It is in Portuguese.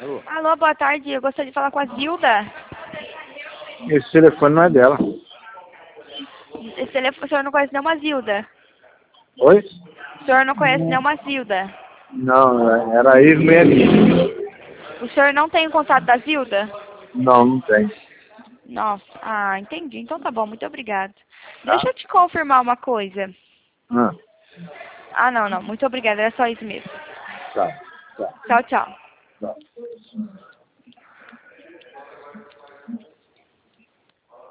Alô? Alô, boa tarde. Eu gostaria de falar com a Zilda. Esse telefone não é dela. Esse telefone, o senhor não conhece nenhuma Zilda? Oi? O senhor não conhece nenhuma Zilda? Não, era ex-meia. O senhor não tem o contato da Zilda? Não, não tem. Nossa, entendi. Então tá bom, muito obrigada. Tá? Deixa eu te confirmar uma coisa. Ah, Não, muito obrigada. Era só isso mesmo. tá, tá, Tchau, tchau. tá.